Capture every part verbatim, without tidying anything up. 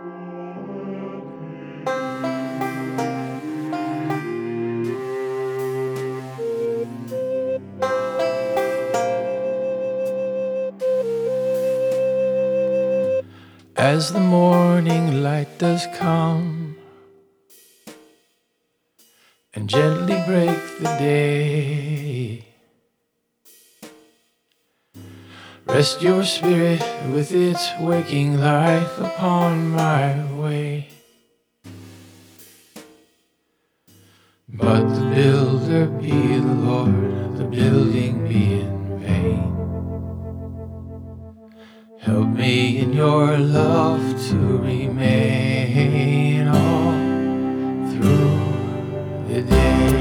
As the morning light does come and gently break the day, rest your spirit with its waking life upon my way. But the builder be the Lord, the building be in vain. Help me in your love to remain all through the day.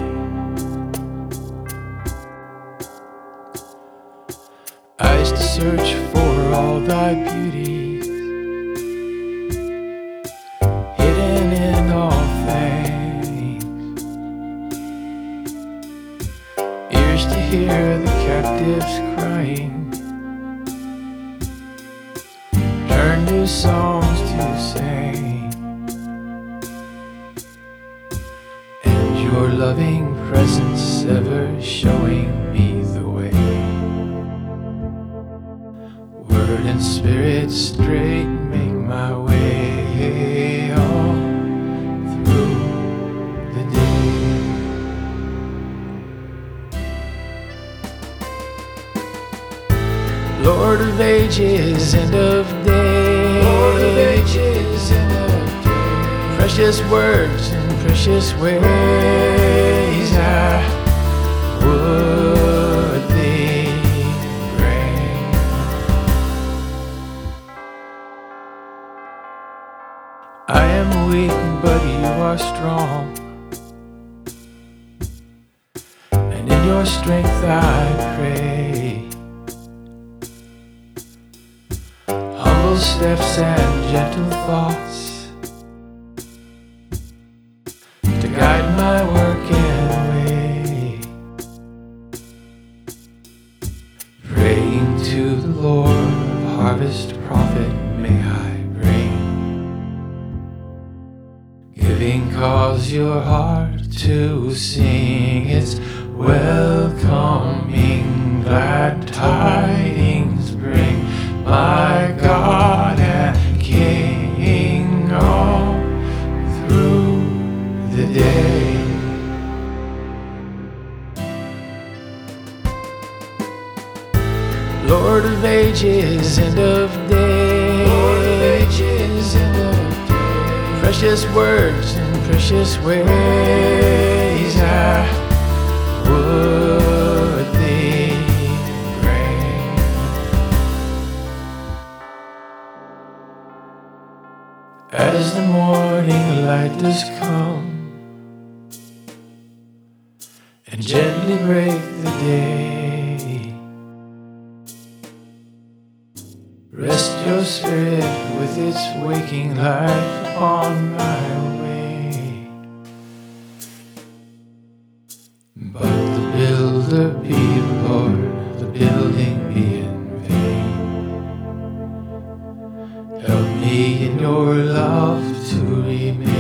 Eyes to search for all thy beauties, hidden in all things. Ears to hear the captives crying, learn new songs to sing, and your loving presence ever showing me the way. Word and spirit straight make my way all through the day. Lord of ages, end of day, Lord of ages, end of day. Precious words and precious ways I would thee bring. I am weak, but you are strong, and in your strength I pray. Humble steps and gentle thoughts to guide my work and way. Praying to the Lord of harvest profit may I bring, giving cause your heart to sing its welcoming glad tidings bring. My God and King all through the day. Lord of ages, end of day, Lord of ages, end of day. Precious words and precious ways I would thee bring. As the morning light does come and gently break the day, rest your spirit with its waking life upon my way. But the builder be the Lord, the building be in vain. Help me in your love to remain